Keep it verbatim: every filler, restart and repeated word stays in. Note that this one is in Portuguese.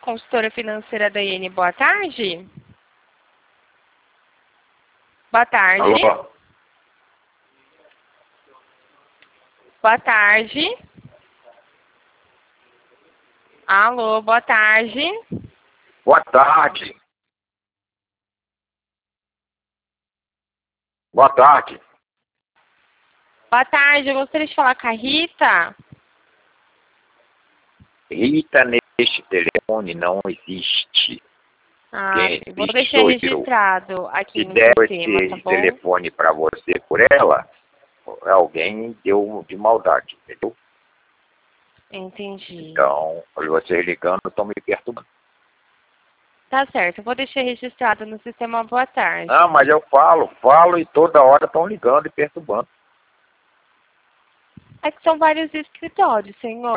consultora financeira da I N. Boa tarde. Boa tarde. Alô? Boa tarde. Alô, boa tarde. Boa tarde. Boa tarde. Boa tarde, eu gostaria de falar com a Rita. Rita, neste telefone não existe. Ah, Quem vou existe deixar sou registrado eu. aqui Se no der sistema, tá esse bom? telefone para você por ela, alguém deu de maldade, entendeu? Entendi. Então, vocês ligando estão me perturbando. Tá certo, eu vou deixar registrado no sistema. Boa tarde. Ah, mas eu falo, falo e toda hora estão ligando e perturbando. É que são vários escritórios, senhor.